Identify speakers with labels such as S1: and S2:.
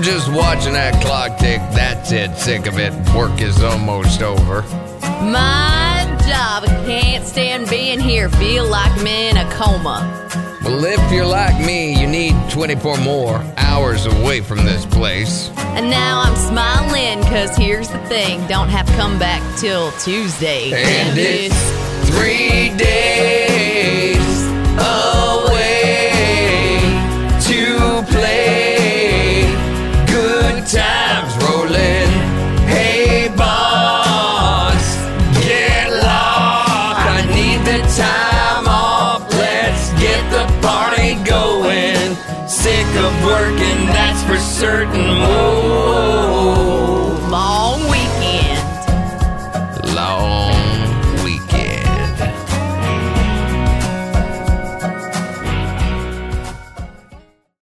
S1: just watching that clock tick. That's it, sick of it. Work is almost over.
S2: My job, I can't stand being here. Feel like I'm in a coma.
S1: Well, if you're like me, you need 24 more hours away from this place.
S2: And now I'm smiling, cause here's the thing, don't have to come back till Tuesday.
S1: And it's 3 days away to play. Good times rolling. Hey boss, get lost. I need the time off. Let's get the party going. Sick of working, that's for certain. Whoa.
S2: Long weekend.
S1: Long